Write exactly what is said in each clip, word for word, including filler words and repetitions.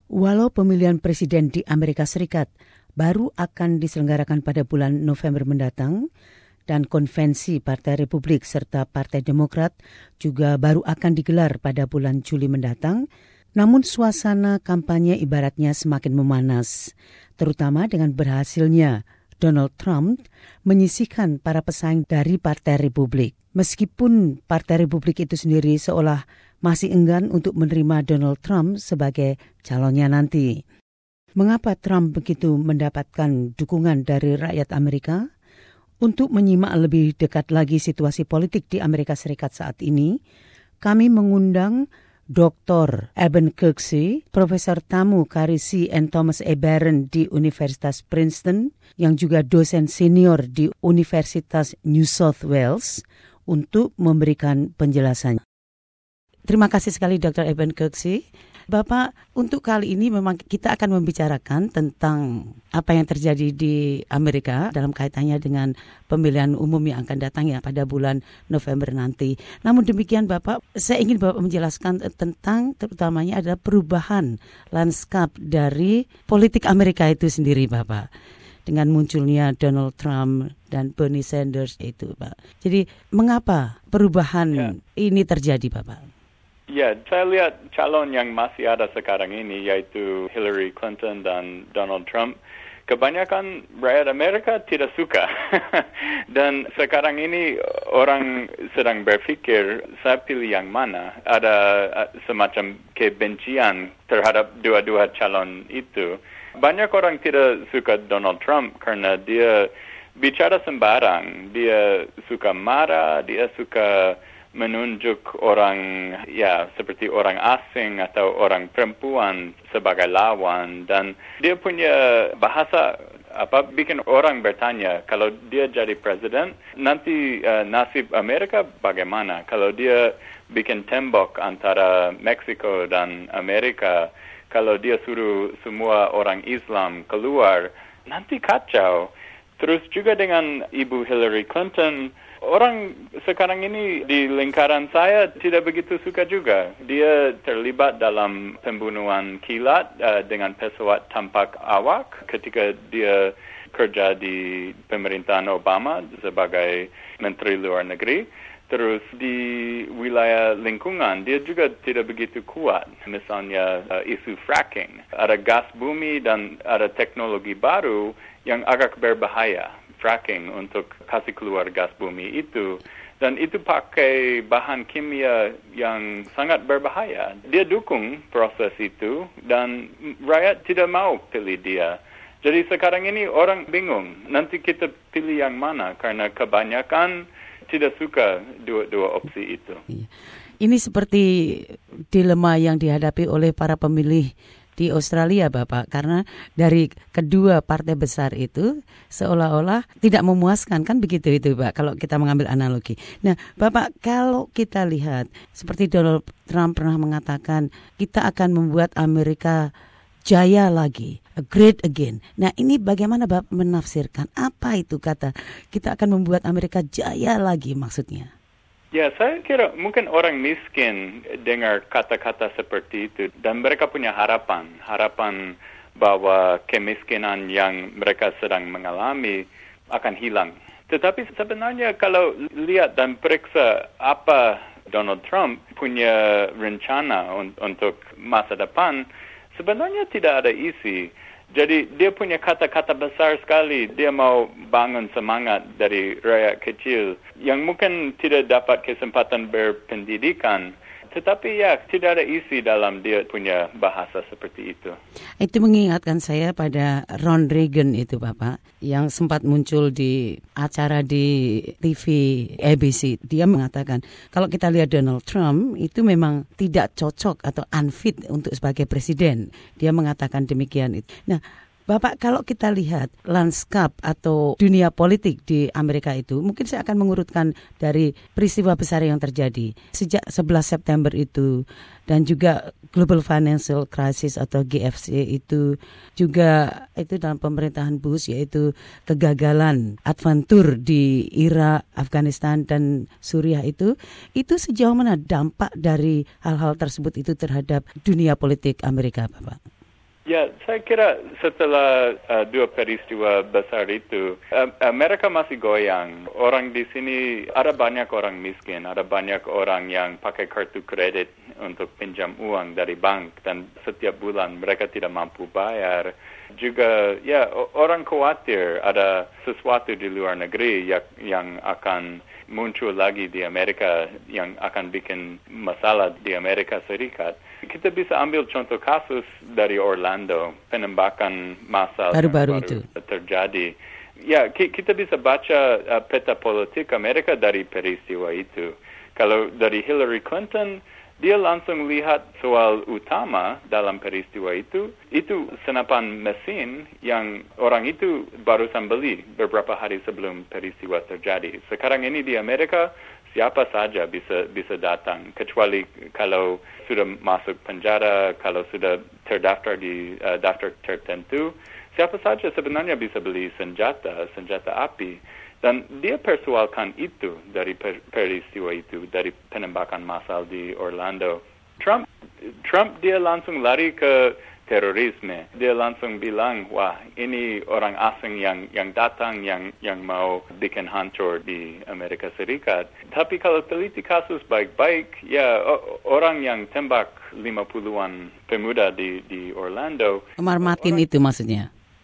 Walau pemilihan presiden di Amerika Serikat baru akan diselenggarakan pada bulan November mendatang dan konvensi Partai Republik serta Partai Demokrat juga baru akan digelar pada bulan Juli mendatang, namun suasana kampanye ibaratnya semakin memanas, terutama dengan berhasilnya Donald Trump menyisihkan para pesaing dari Partai Republik. Meskipun Partai Republik itu sendiri seolah masih enggan untuk menerima Donald Trump sebagai calonnya nanti. Mengapa Trump begitu mendapatkan dukungan dari rakyat Amerika? Untuk menyimak lebih dekat lagi situasi politik di Amerika Serikat saat ini, kami mengundang Doktor Eben Kirksey, Profesor Tamu Kari C. and Thomas E. Barron di Universitas Princeton, yang juga dosen senior di Universitas New South Wales, untuk memberikan penjelasannya. Terima kasih sekali Doktor Eben Kirksey. Bapak, untuk kali ini memang kita akan membicarakan tentang apa yang terjadi di Amerika dalam kaitannya dengan pemilihan umum yang akan datang ya pada bulan November nanti. Namun demikian Bapak, saya ingin Bapak menjelaskan tentang terutamanya adalah perubahan lanskap dari politik Amerika itu sendiri Bapak. Dengan munculnya Donald Trump dan Bernie Sanders itu Pak. Jadi mengapa perubahan ya. ini terjadi Bapak? Ya, saya lihat calon yang masih ada sekarang ini, yaitu Hillary Clinton dan Donald Trump, kebanyakan rakyat Amerika tidak suka. Dan sekarang ini orang sedang berpikir, saya pilih yang mana. Ada semacam kebencian terhadap dua-dua calon itu. Banyak orang tidak suka Donald Trump karena dia bicara sembarang. Dia suka marah, dia suka menunjuk orang ya seperti orang asing atau orang perempuan sebagai lawan, dan dia punya bahasa apa bikin orang bertanya kalau dia jadi presiden nanti uh, nasib Amerika bagaimana kalau dia bikin tembok antara Meksiko dan Amerika, kalau dia suruh semua orang Islam keluar nanti kacau. Terus juga dengan Ibu Hillary Clinton, orang sekarang ini di lingkaran saya tidak begitu suka juga. Dia terlibat dalam pembunuhan kilat uh, dengan pesawat tanpa awak ketika dia kerja di pemerintahan Obama sebagai Menteri Luar Negeri. Terus di wilayah lingkungan, dia juga tidak begitu kuat. Misalnya uh, isu fracking. Ada gas bumi dan ada teknologi baru yang agak berbahaya. Fracking untuk kasih keluar gas bumi itu. Dan itu pakai bahan kimia yang sangat berbahaya. Dia dukung proses itu dan rakyat tidak mau pilih dia. Jadi sekarang ini orang bingung. Nanti kita pilih yang mana karena kebanyakan tidak suka dua-dua opsi itu. Ini seperti dilema yang dihadapi oleh para pemilih di Australia, Bapak, karena dari kedua partai besar itu seolah-olah tidak memuaskan, kan begitu itu, Pak, kalau kita mengambil analogi. Nah, Bapak, kalau kita lihat seperti Donald Trump pernah mengatakan, kita akan membuat Amerika jaya lagi, great again. Nah, ini bagaimana Bapak menafsirkan apa itu kata kita akan membuat Amerika jaya lagi maksudnya? Ya, saya kira mungkin orang miskin dengar kata-kata seperti itu dan mereka punya harapan, harapan bahwa kemiskinan yang mereka sedang mengalami akan hilang. Tetapi sebenarnya kalau lihat dan periksa apa Donald Trump punya rencana un- untuk masa depan, sebenarnya tidak ada isi. Jadi dia punya kata-kata besar sekali. Dia mau bangun semangat dari rakyat kecil yang mungkin tidak dapat kesempatan berpendidikan. Tetapi ya, tidak ada isi dalam dia punya bahasa seperti itu. Itu mengingatkan saya pada Ron Reagan itu, Bapak, yang sempat muncul di acara di T V A B C. Dia mengatakan, kalau kita lihat Donald Trump, itu memang tidak cocok atau unfit untuk sebagai presiden. Dia mengatakan demikian. Nah, Bapak, kalau kita lihat lanskap atau dunia politik di Amerika itu, mungkin saya akan mengurutkan dari peristiwa besar yang terjadi sejak sebelas September itu, dan juga Global Financial Crisis atau G F C itu, juga itu dalam pemerintahan Bush, yaitu kegagalan adventur di Irak, Afghanistan, dan Suriah itu, itu sejauh mana dampak dari hal-hal tersebut itu terhadap dunia politik Amerika, Bapak? Ya, saya kira setelah uh, dua peristiwa besar itu, uh, Amerika masih goyang. Orang di sini, ada banyak orang miskin, ada banyak orang yang pakai kartu kredit untuk pinjam uang dari bank, dan setiap bulan mereka tidak mampu bayar. Juga, ya, orang khawatir ada sesuatu di luar negeri yang, yang akan muncul lagi di Amerika, yang akan bikin masalah di Amerika Serikat. Kita bisa ambil contoh kasus dari Orlando, penembakan massal baru-baru yang itu baru terjadi. Ya, kita bisa baca uh, peta politik Amerika dari peristiwa itu. Kalau dari Hillary Clinton, dia langsung lihat soal utama dalam peristiwa itu, itu senapan mesin yang orang itu barusan beli beberapa hari sebelum peristiwa terjadi. Sekarang ini di Amerika, siapa saja bisa bisa datang, kecuali kalau sudah masuk penjara, kalau sudah terdaftar di uh, daftar tertentu, siapa saja sebenarnya bisa beli senjata, senjata api. Dan dia persoalkan itu dari per- peristiwa itu, dari penembakan massal di Orlando. Trump, Trump dia langsung lari ke terorisme. Dia langsung bilang, wah ini orang asing yang yang datang, yang yang mau bikin hancur di Amerika Serikat. Tapi kalau teliti kasus baik-baik, ya orang yang tembak lima puluhan pemuda di di Orlando. Omar Martin orang, itu maksudnya?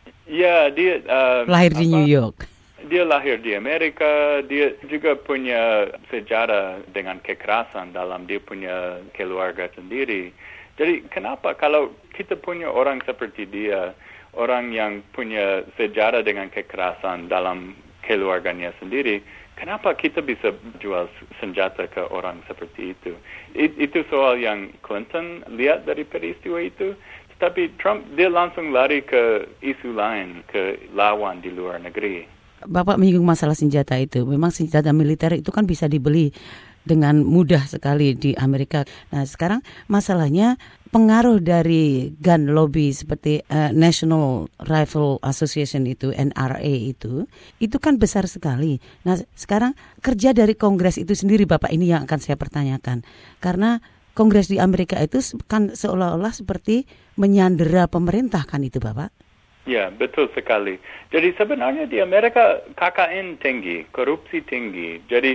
Ya, dia uh, lahir di apa, New York. Dia lahir di Amerika, dia juga punya sejarah dengan kekerasan dalam dia punya keluarga sendiri. Jadi kenapa kalau kita punya orang seperti dia, orang yang punya sejarah dengan kekerasan dalam keluarganya sendiri, kenapa kita bisa jual senjata ke orang seperti itu? It, itu soal yang Clinton lihat dari peristiwa itu. Tapi Trump dia langsung lari ke isu lain, ke lawan di luar negeri. Bapak menyinggung masalah senjata itu. Memang senjata militer itu kan bisa dibeli dengan mudah sekali di Amerika. Nah, sekarang masalahnya pengaruh dari gun lobby seperti uh, National Rifle Association itu, N R A itu, itu kan besar sekali. Nah, sekarang kerja dari Kongres itu sendiri, Bapak, ini yang akan saya pertanyakan. Karena Kongres di Amerika itu kan seolah-olah seperti menyandera pemerintah kan itu, Bapak? Ya, betul sekali. Jadi sebenarnya di Amerika K K N tinggi, korupsi tinggi. Jadi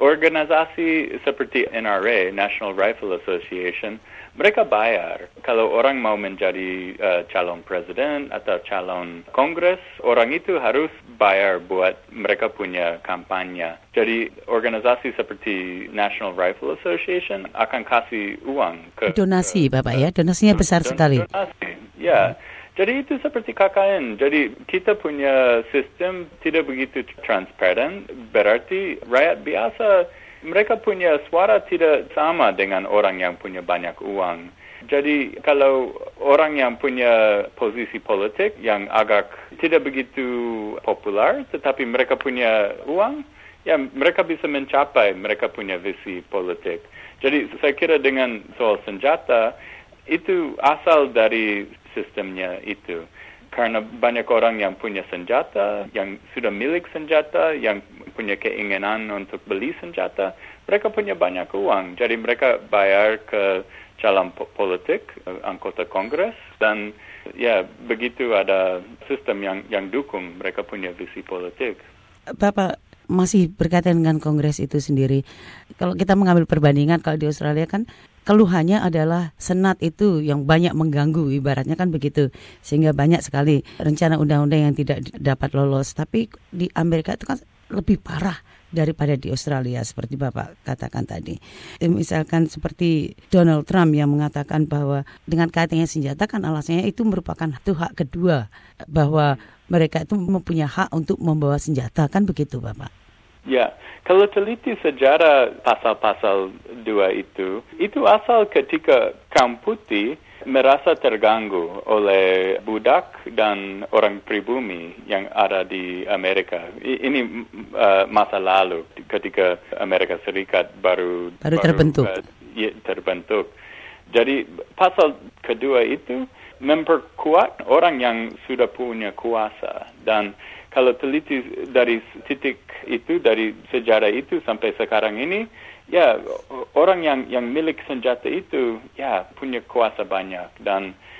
organisasi seperti N R A, National Rifle Association, mereka bayar. Kalau orang mau menjadi uh, calon presiden atau calon kongres, orang itu harus bayar buat mereka punya kampanye. Jadi organisasi seperti National Rifle Association akan kasih uang ke... Donasi, Bapak ya? Donasinya besar don- sekali. Donasi, ya. Jadi itu seperti K K N. Jadi kita punya sistem tidak begitu transparan. Berarti rakyat biasa, mereka punya suara tidak sama dengan orang yang punya banyak uang. Jadi kalau orang yang punya posisi politik yang agak tidak begitu populer, tetapi mereka punya uang, ya mereka bisa mencapai mereka punya visi politik. Jadi saya kira dengan soal senjata, itu asal dari sistemnya itu. Karena banyak orang yang punya senjata, yang sudah milik senjata, yang punya keinginan untuk beli senjata, mereka punya banyak uang. Jadi mereka bayar ke calon politik, anggota Kongres, dan ya begitu ada sistem yang yang dukung mereka punya visi politik. Bapak masih berkaitan dengan Kongres itu sendiri. Kalau kita mengambil perbandingan, kalau di Australia kan keluhannya adalah Senat itu yang banyak mengganggu, ibaratnya kan begitu. Sehingga banyak sekali rencana undang-undang yang tidak dapat lolos. Tapi di Amerika itu kan lebih parah daripada di Australia, seperti Bapak katakan tadi. Misalkan seperti Donald Trump yang mengatakan bahwa dengan kaitannya senjata kan alasannya itu merupakan itu hak kedua, bahwa mereka itu mempunyai hak untuk membawa senjata, kan begitu Bapak? Ya, kalau teliti sejarah pasal-pasal dua itu, itu asal ketika kaum putih merasa terganggu oleh budak dan orang pribumi yang ada di Amerika. Ini uh, masa lalu ketika Amerika Serikat baru, baru terbentuk. Baru, uh, ya, terbentuk. Jadi pasal kedua itu memperkuat orang yang sudah punya kuasa, dan kalau teliti dari titik itu, dari sejarah itu sampai sekarang ini, ya orang yang yang milik senjata itu ya punya kuasa banyak, dan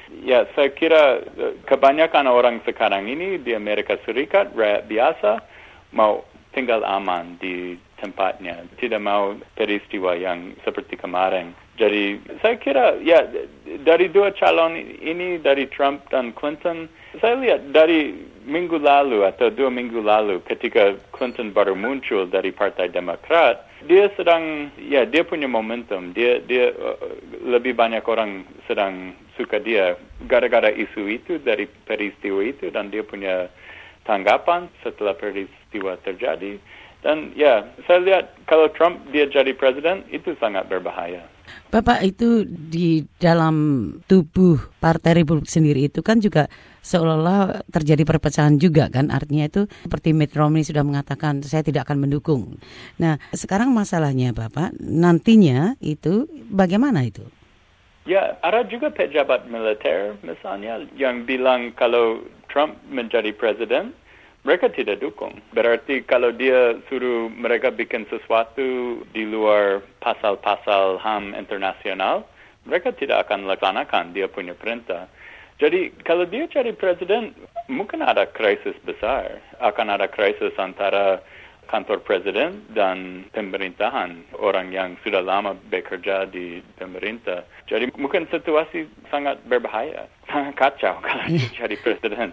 Ya, saya kira uh, kebanyakan orang sekarang ini di Amerika Serikat, rakyat biasa, mau tinggal aman di tempatnya, tidak mau peristiwa yang seperti kemarin. Jadi saya kira ya dari dua calon ini, dari Trump dan Clinton, saya lihat dari minggu lalu atau dua minggu lalu ketika Clinton baru muncul dari Partai Demokrat, dia sedang ya dia punya momentum, dia dia uh, lebih banyak orang sedang suka dia gara-gara isu itu, dari peristiwa itu, dan dia punya tanggapan setelah peristiwa terjadi. Dan ya, saya lihat kalau Trump dia jadi presiden, itu sangat berbahaya. Bapak, itu di dalam tubuh Partai Republik sendiri itu kan juga seolah-olah terjadi perpecahan juga kan. Artinya itu seperti Mitt Romney sudah mengatakan, saya tidak akan mendukung. Nah, sekarang masalahnya Bapak, nantinya itu bagaimana itu? Ya, ada juga pejabat militer misalnya yang bilang kalau Trump menjadi presiden, mereka tidak dukung. Berarti kalau dia suruh mereka bikin sesuatu di luar pasal-pasal H A M internasional, mereka tidak akan laksanakan dia punya perintah. Jadi kalau dia jadi presiden, mungkin ada krisis besar. Akan ada krisis antara kantor presiden dan pemerintahan, orang yang sudah lama bekerja di pemerintah. Jadi mungkin situasi sangat berbahaya, sangat kacau kalau dia jadi presiden.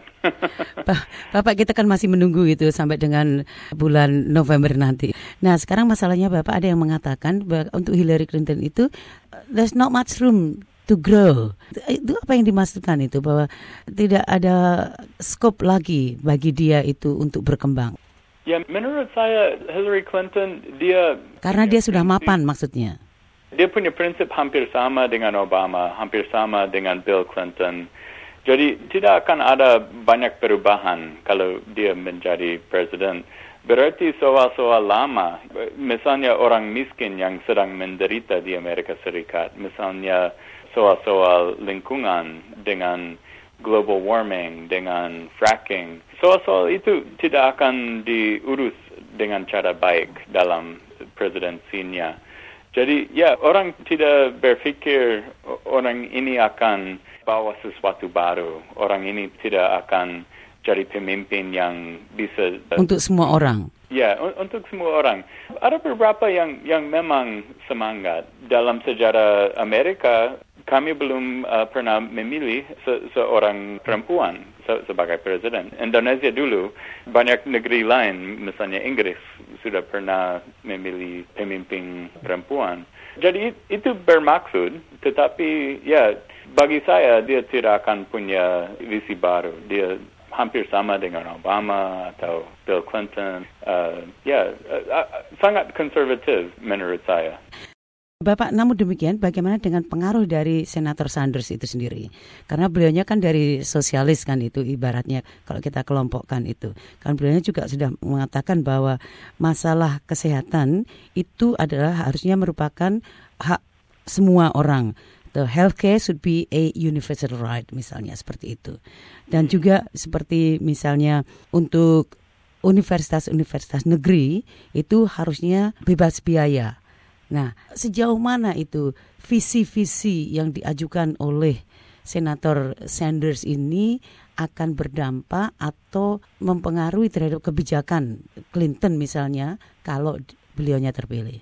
Bapak, kita kan masih menunggu itu sampai dengan bulan November nanti. Nah, sekarang masalahnya Bapak, ada yang mengatakan bahwa untuk Hillary Clinton itu there's not much room to grow. Itu apa yang dimaksudkan itu, bahwa tidak ada skop lagi bagi dia itu untuk berkembang? Ya, menurut saya Hillary Clinton dia karena dia sudah mapan maksudnya. Dia punya prinsip hampir sama dengan Obama, hampir sama dengan Bill Clinton. Jadi tidak akan ada banyak perubahan kalau dia menjadi presiden. Berarti soal-soal lama, misalnya orang miskin yang sedang menderita di Amerika Serikat, misalnya soal-soal lingkungan dengan global warming, dengan fracking. Soal-soal itu tidak akan diurus dengan cara baik dalam presidensinya. Jadi ya, orang tidak berpikir orang ini akan bawa sesuatu baru. Orang ini tidak akan jadi pemimpin yang bisa... Untuk semua orang? Ya, untuk semua orang. Ada beberapa yang yang memang semangat. Dalam sejarah Amerika, kami belum uh, pernah memilih se- seorang perempuan se- sebagai presiden. Indonesia dulu, banyak negeri lain, misalnya Inggris, sudah pernah memilih pemimpin perempuan. Jadi itu bermaksud, tetapi ya bagi saya dia tidak akan punya visi baru. Dia hampir sama dengan Obama atau Bill Clinton. Uh, ya, uh, uh, sangat konservatif menurut saya. Bapak, namun demikian bagaimana dengan pengaruh dari Senator Sanders itu sendiri? Karena beliaunya kan dari sosialis kan, itu ibaratnya kalau kita kelompokkan itu. Kan beliaunya juga sudah mengatakan bahwa masalah kesehatan itu adalah harusnya merupakan hak semua orang. The healthcare should be a universal right, misalnya seperti itu. Dan juga seperti misalnya untuk universitas-universitas negeri itu harusnya bebas biaya. Nah, sejauh mana itu visi-visi yang diajukan oleh Senator Sanders ini akan berdampak atau mempengaruhi terhadap kebijakan Clinton misalnya kalau beliaunya terpilih?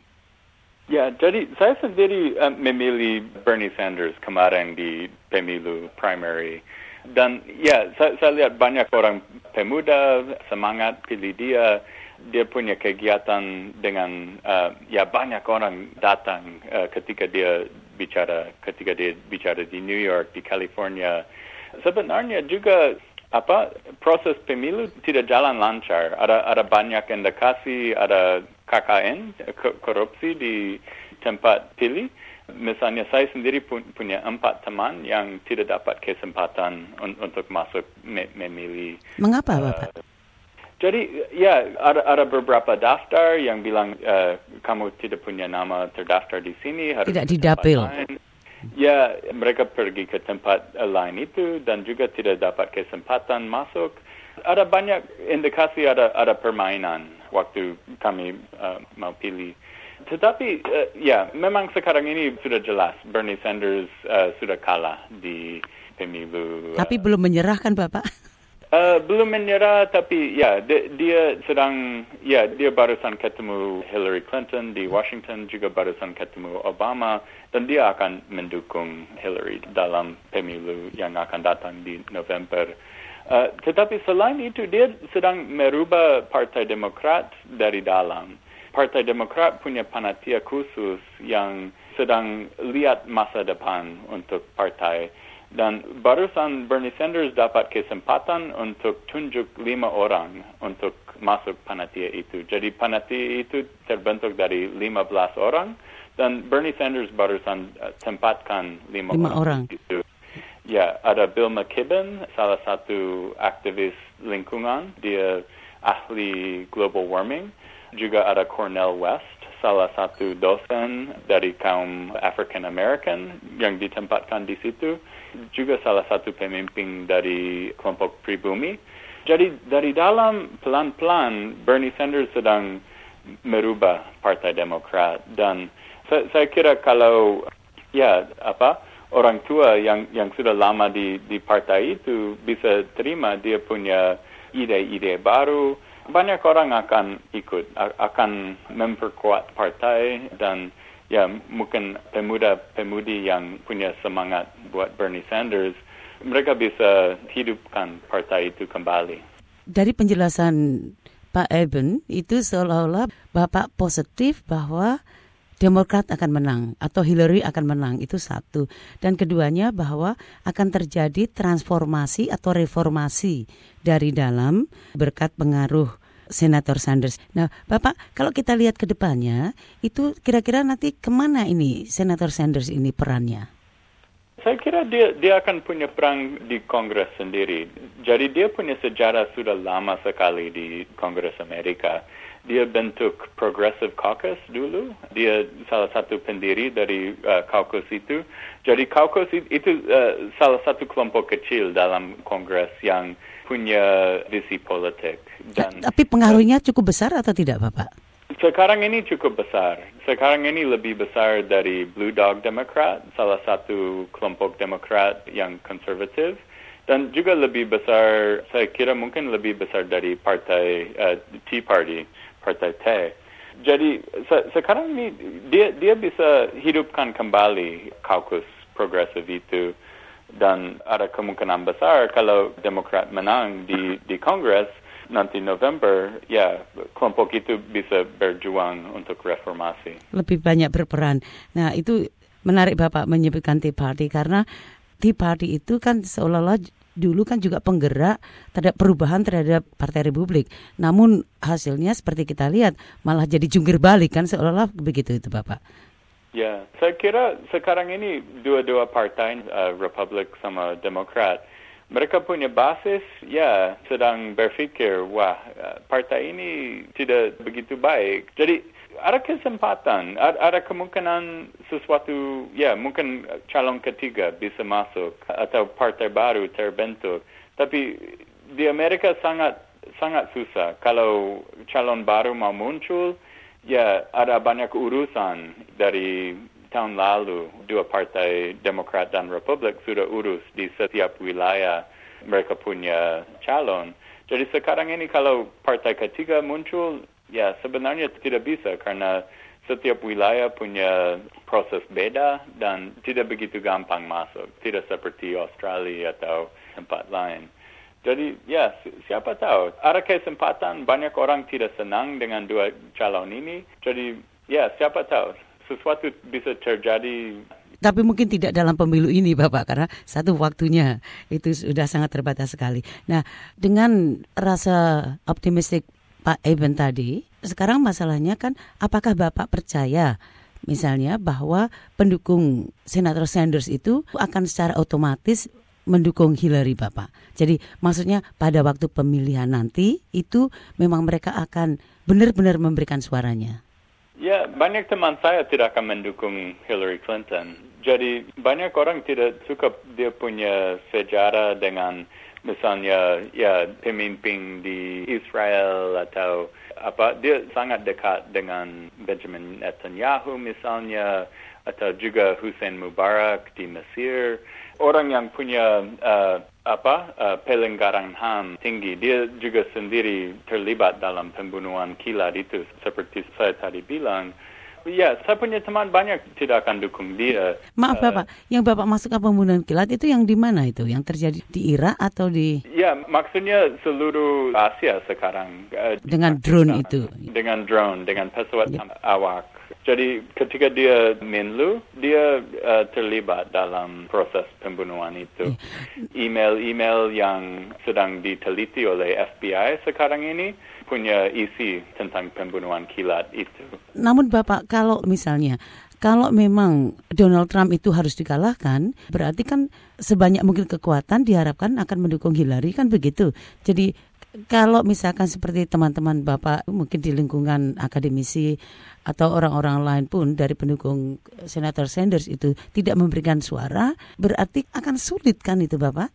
Ya, jadi saya sendiri uh, memilih Bernie Sanders kemarin di pemilu primary. Dan ya, saya, saya lihat banyak orang pemuda semangat pilih dia. Dia punya kegiatan dengan uh, ya banyak orang datang uh, ketika dia bicara ketika dia bicara di New York, di California. Sebenarnya juga apa proses pemilu tidak jalan lancar. Ada ada banyak indikasi, ada K K N, korupsi di tempat pilih. Misalnya saya sendiri punya empat teman yang tidak dapat kesempatan un- untuk masuk me- memilih. Mengapa, Bapak? Uh, Jadi ya ada ada beberapa daftar yang bilang uh, kamu tidak punya nama terdaftar di sini, harus tidak didapil. Ya, mereka pergi ke tempat lain itu dan juga tidak dapat kesempatan masuk. Ada banyak indikasi ada ada permainan waktu kami uh, mau pilih. Tetapi uh, ya memang sekarang ini sudah jelas Bernie Sanders uh, sudah kalah di pemilu. Tapi uh, belum menyerah kan Bapak? Uh, belum menyerah, tapi ya dia, dia sedang, ya dia barusan ketemu Hillary Clinton di Washington, juga barusan ketemu Obama, dan dia akan mendukung Hillary dalam pemilu yang akan datang di November. Uh, tetapi selain itu, dia sedang merubah Partai Demokrat dari dalam. Partai Demokrat punya panitia khusus yang sedang lihat masa depan untuk partai. Dan barusan Bernie Sanders dapat kesempatan untuk tunjuk lima orang untuk masuk panitia itu. Jadi panitia itu terbentuk dari lima belas orang dan Bernie Sanders barusan uh, tempatkan lima, lima orang, orang itu. Ya, ada Bill McKibben, salah satu aktivis lingkungan, dia ahli global warming. Juga ada Cornel West, salah satu dosen dari kaum African American yang ditempatkan di situ. Juga salah satu pemimpin dari kelompok pribumi. Jadi dari dalam pelan-pelan Bernie Sanders sedang merubah Partai Demokrat dan saya, saya kira kalau ya apa orang tua yang yang sudah lama di di partai itu bisa terima dia punya ide-ide baru, banyak orang akan ikut, akan memperkuat partai dan ya mungkin pemuda-pemudi yang punya semangat buat Bernie Sanders, mereka bisa hidupkan partai itu kembali. Dari penjelasan Pak Eben, itu seolah-olah Bapak positif bahwa Demokrat akan menang atau Hillary akan menang, itu satu. Dan keduanya bahwa akan terjadi transformasi atau reformasi dari dalam berkat pengaruh Senator Sanders. Nah, Bapak, kalau kita lihat ke depannya, itu kira-kira nanti kemana ini Senator Sanders ini perannya? Saya kira dia dia akan punya peran di Kongres sendiri. Jadi dia punya sejarah sudah lama sekali di Kongres Amerika. Dia bentuk Progressive Caucus dulu. Dia salah satu pendiri dari uh, caucus itu. Jadi caucus itu uh, salah satu kelompok kecil dalam Kongres yang punya visi politik. Dan, tapi pengaruhnya cukup besar atau tidak, Bapak? Sekarang ini cukup besar. Sekarang ini lebih besar dari Blue Dog Democrat, salah satu kelompok Demokrat yang konservatif. Dan juga lebih besar, saya kira mungkin lebih besar dari partai uh, Tea Party, partai T. Jadi se- sekarang ini dia dia bisa hidupkan kembali caucus progresif itu. Dan ada kemungkinan besar kalau Demokrat menang di di Kongres nanti November, ya kelompok itu bisa berjuang untuk reformasi. Lebih banyak berperan. Nah, itu menarik Bapak menyebutkan Tea Party karena Tea Party itu kan seolah-olah dulu kan juga penggerak terhadap perubahan terhadap Partai Republik. Namun hasilnya seperti kita lihat malah jadi jungkir balik kan seolah-olah begitu itu Bapak. Ya, saya kira sekarang ini dua-dua partai, uh, Republik sama Demokrat, mereka punya basis, ya sedang berpikir, wah partai ini tidak begitu baik. Jadi ada kesempatan, ada, ada kemungkinan sesuatu, ya mungkin calon ketiga bisa masuk atau partai baru terbentuk. Tapi di Amerika sangat sangat susah. Kalau calon baru mau muncul, ya ada banyak urusan dari tahun lalu. Dua partai Demokrat dan Republik sudah urus di setiap wilayah mereka punya calon. Jadi sekarang ini kalau partai ketiga muncul, ya sebenarnya tidak bisa karena setiap wilayah punya proses beda dan tidak begitu gampang masuk. Tidak seperti Australia atau tempat lain. Jadi ya siapa tahu, ada kesempatan banyak orang tidak senang dengan dua calon ini. Jadi ya siapa tahu, sesuatu bisa terjadi. Tapi mungkin tidak dalam pemilu ini Bapak, karena satu waktunya itu sudah sangat terbatas sekali. Nah, dengan rasa optimistik Pak Eben tadi, sekarang masalahnya kan apakah Bapak percaya misalnya bahwa pendukung Senator Sanders itu akan secara otomatis mendukung Hillary Bapak. Jadi maksudnya pada waktu pemilihan nanti itu memang mereka akan benar-benar memberikan suaranya. Ya, banyak teman saya tidak akan mendukung Hillary Clinton. Jadi banyak orang tidak suka dia punya sejarah dengan misalnya ya pemimpin di Israel atau apa. Dia sangat dekat dengan Benjamin Netanyahu misalnya atau juga Hussein Mubarak di Mesir. Orang yang punya uh, apa uh, pelanggaran H A M tinggi, dia juga sendiri terlibat dalam pembunuhan kilat itu, seperti saya tadi bilang. Ya, saya punya teman banyak tidak akan dukung dia. Maaf uh, Bapak, yang Bapak masukkan pembunuhan kilat itu yang di mana itu? Yang terjadi di Irak atau di... Ya, maksudnya seluruh Asia sekarang. Uh, dengan drone itu? Dengan drone, dengan pesawat ya. Awak. Jadi ketika dia Menlu, dia uh, terlibat dalam proses pembunuhan itu. Email-email yang sedang diteliti oleh F B I sekarang ini punya isi tentang pembunuhan kilat itu. Namun Bapak, kalau misalnya, kalau memang Donald Trump itu harus dikalahkan, berarti kan sebanyak mungkin kekuatan diharapkan akan mendukung Hillary, kan begitu. Jadi kalau misalkan seperti teman-teman Bapak mungkin di lingkungan akademisi atau orang-orang lain pun dari pendukung Senator Sanders itu tidak memberikan suara, berarti akan sulit kan itu Bapak?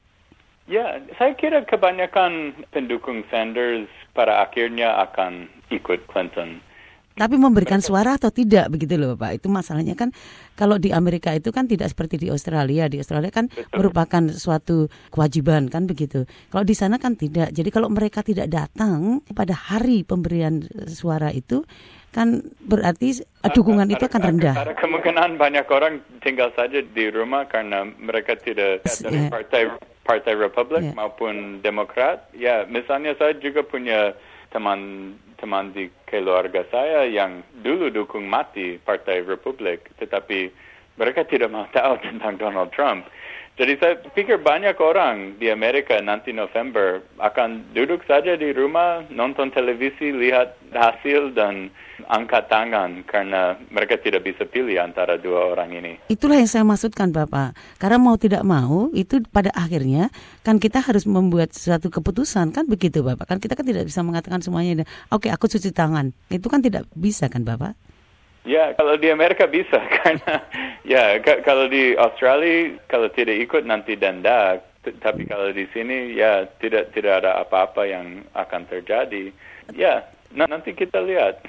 Ya, saya kira kebanyakan pendukung Sanders pada akhirnya akan ikut Clinton. Tapi memberikan suara atau tidak begitu loh Pak. Itu masalahnya kan kalau di Amerika itu kan tidak seperti di Australia. Di Australia kan betul, merupakan suatu kewajiban kan begitu. Kalau di sana kan tidak. Jadi kalau mereka tidak datang pada hari pemberian suara itu kan berarti dukungan itu akan rendah. Ada kemungkinan banyak orang tinggal saja di rumah karena mereka tidak dari partai partai Republik yeah. maupun Demokrat. Ya, misalnya saya juga punya teman teman di keluarga saya yang dulu dukung mati Partai Republik, tetapi mereka tidak mau tahu tentang Donald Trump. Jadi saya pikir banyak orang di Amerika nanti November akan duduk saja di rumah, nonton televisi, lihat hasil dan angkat tangan karena mereka tidak bisa pilih antara dua orang ini. Itulah yang saya maksudkan Bapak. Karena mau tidak mau itu pada akhirnya kan kita harus membuat suatu keputusan kan begitu Bapak. Kan kita kan tidak bisa mengatakan semuanya, oke okay, aku cuci tangan. Itu kan tidak bisa kan Bapak? Ya, kalau di Amerika bisa karena ya k- kalau di Australia kalau tidak ikut nanti denda, T- tapi kalau di sini ya tidak tidak ada apa-apa yang akan terjadi. Ya, n- nanti kita lihat.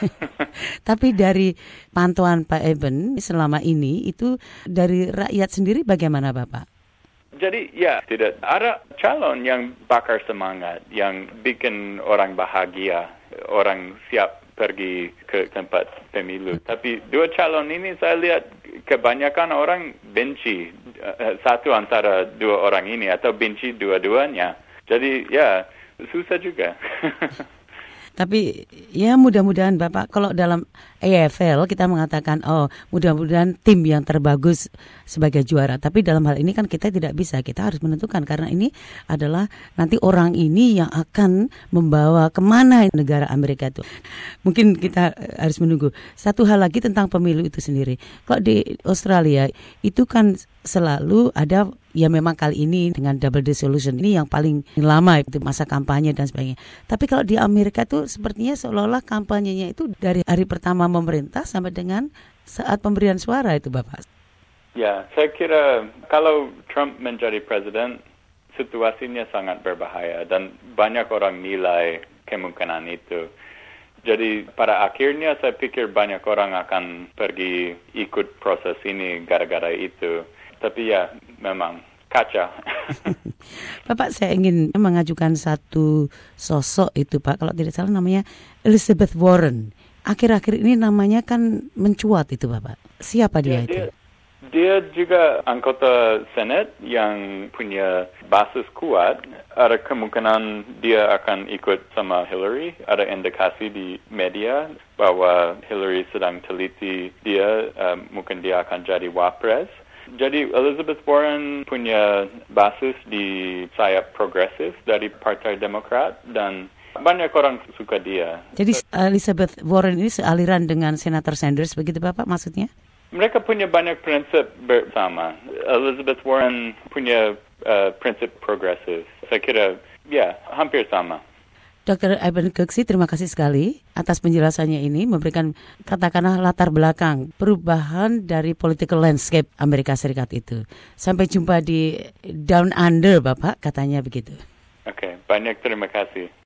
Tapi dari pantauan Pak Eben selama ini itu dari rakyat sendiri bagaimana Bapak? Jadi ya tidak ada calon yang bakar semangat, yang bikin orang bahagia, orang siap pergi ke tempat pemilu. Tapi dua calon ini saya lihat kebanyakan orang benci uh, satu antara dua orang ini atau benci dua-duanya. Jadi ya susah juga. Tapi ya mudah-mudahan Bapak kalau dalam A F L kita mengatakan oh mudah-mudahan tim yang terbagus sebagai juara. Tapi dalam hal ini kan kita tidak bisa. Kita harus menentukan karena ini adalah nanti orang ini yang akan membawa kemana negara Amerika itu. Mungkin kita harus menunggu. Satu hal lagi tentang pemilu itu sendiri. Kalau di Australia itu kan selalu ada ya memang kali ini dengan double dissolution ini yang paling lama itu masa kampanye dan sebagainya. Tapi kalau di Amerika itu sepertinya seolah-olah kampanyenya itu dari hari pertama memerintah sampai dengan saat pemberian suara itu Bapak. Ya, saya kira kalau Trump menjadi presiden situasinya sangat berbahaya dan banyak orang nilai kemungkinan itu. Jadi pada akhirnya saya pikir banyak orang akan pergi ikut proses ini gara-gara itu. Tapi ya memang kacau. Bapak, saya ingin mengajukan satu sosok itu Pak, kalau tidak salah namanya Elizabeth Warren. Akhir-akhir ini namanya kan mencuat itu Bapak. Siapa dia, dia itu? Dia, dia juga anggota Senat yang punya basis kuat. Ada kemungkinan dia akan ikut sama Hillary. Ada indikasi di media bahwa Hillary sedang teliti dia, uh, mungkin dia akan jadi wapres. Jadi Elizabeth Warren punya basis di sayap progresif dari Partai Demokrat dan banyak orang suka dia. Jadi Elizabeth Warren ini sealiran dengan Senator Sanders begitu Bapak maksudnya? Mereka punya banyak prinsip bersama. Elizabeth Warren punya uh, prinsip progresif. Saya kira ya hampir sama. Doktor Eben Kirksey, terima kasih sekali atas penjelasannya ini, memberikan katakanlah latar belakang perubahan dari political landscape Amerika Serikat itu. Sampai jumpa di Down Under, Bapak, katanya begitu. Oke, okay, banyak terima kasih.